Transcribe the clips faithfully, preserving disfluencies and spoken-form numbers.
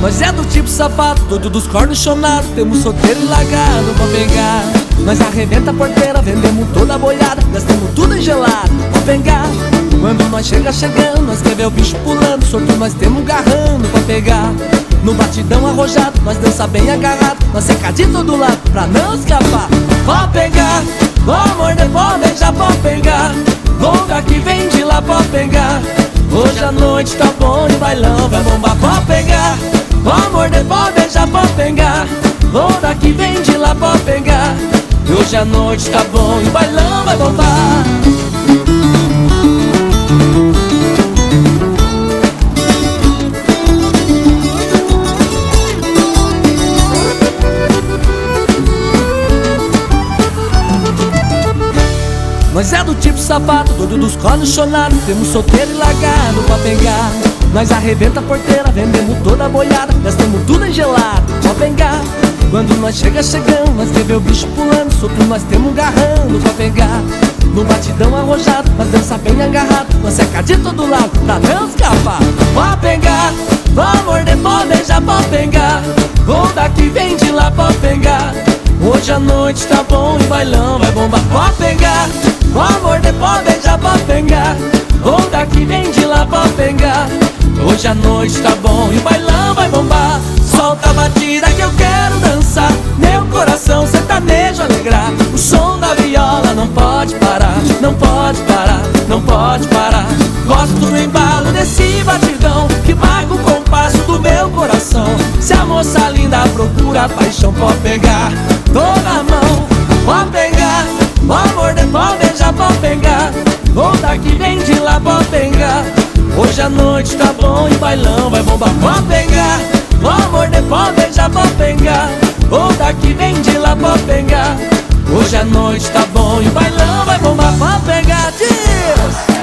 Nós é do tipo safado, doido dos cornos chonados. Temos solteiro e largado pra pegar. Nós arrebenta a porteira, vendemos toda a boiada. Gastamos tudo em gelado pra pegar. Quando nós chega chegando, nós quer ver o bicho pulando. Solto nós temos garrando pra pegar. No batidão arrojado, nós dança bem agarrado. Nós seca de todo lado pra não escapar. Pode pegar, pode morder, pode beijar, pode pegar. Longa que vem de lá, pode pegar. Hoje a noite tá bom e o bailão vai bombar. Pode pegar, pode morder, pode beijar, pode pegar. Longa que vem de lá, pode pegar. Hoje a noite tá bom e o bailão vai bombar. Nós é do tipo sapato, doido dos cornos chonados. Temos solteiro e largado pra pegar. Nós arrebenta a porteira, vendemos toda a boiada. Gastamos tudo em gelado pra pegar. Quando nós chega chegando, nós quer ver o bicho pulando. Solto nós temos garrando pra pegar. No batidão arrojado, nós dança bem agarrado. Nós seca de todo lado pra não escapar. Pode pegar, pode morder, pode beijar, pode pegar. Onda que vem de lá, pode pegar. Hoje a noite tá bom e o bailão vai bombar. Pode pegar, pode morder, pode beijar, pode pegar. Onda que vem de lá, pode pegar. Hoje a noite tá bom e o bailão vai bombar. Solta a batida que eu quero dançar. Meu coração sertanejo alegrar. O som da viola não pode parar. Não pode parar, não pode parar. Gosto do embalo desse batidão que marca o compasso do meu coração. Se a moça linda procura paixão, pode pegar, tô na mão. Pode pegar, pode morder, pode beijar, pode pegar. Onda que vem de lá, pode pegar. Hoje a noite tá bom e o bailão vai bombar. Pode pegar, pode morder, pode beijar, pode pegar. Onda que vem de lá, pode pegar. Hoje a noite tá bom e o bailão vai bombar. Pode pegar, diz!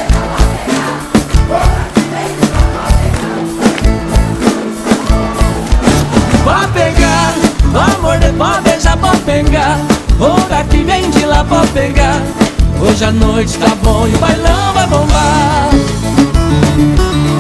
Pode pegar, pode morder, pode beijar, pode pegar. Onda que vem de lá, pode pegar. Hoje a noite tá bom e o bailão vai bombar.